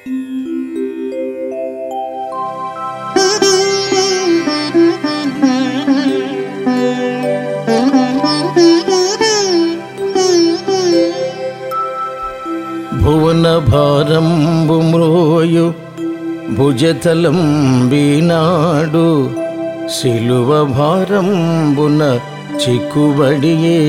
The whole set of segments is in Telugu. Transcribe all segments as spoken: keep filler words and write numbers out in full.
భువన భారంబు మ్రోయు భుజతలం వీనాడు సిలువ భారంబున చిక్కుబడియే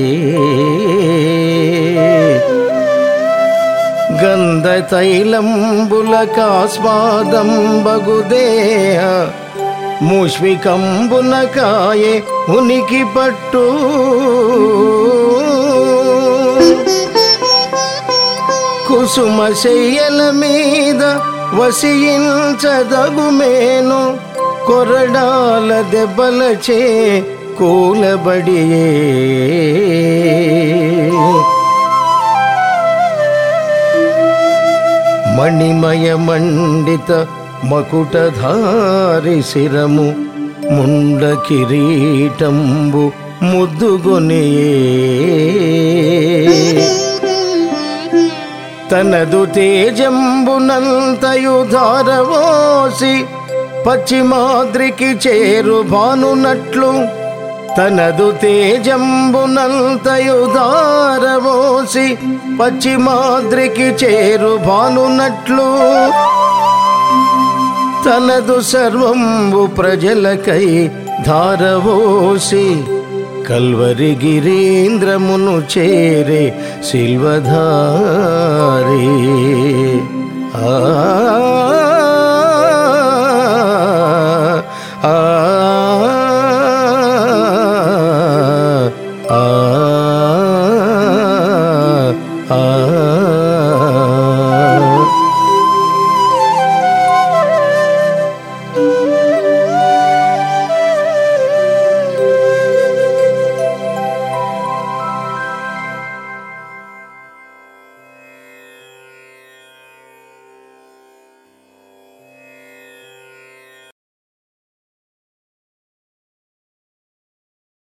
గంధ తైలంబుల కాస్వాదం బగుదేహ ముష్వికంబున కాయే ఉనికి పట్టు కుసుమ శయ్యల మీద వసించదగుమేను కొరడాల దెబ్బలచే కూలబడియే మణిమయ మండిత మకుటధారి శిరము ముండ కిరీటంబు ముద్దుగొనియే తనదు తేజంబునంతయు ధారవోసి పశ్చిమాద్రికి చేరు భానునట్లు తనదు తేజంబునంతయు ధారవోసి పశ్చిమాద్రికి చేరు భానునట్లు తనదు సర్వంబు ప్రజలకై ధారవోసి కల్వరి గిరీంద్రమును చేరే శిల్వధారి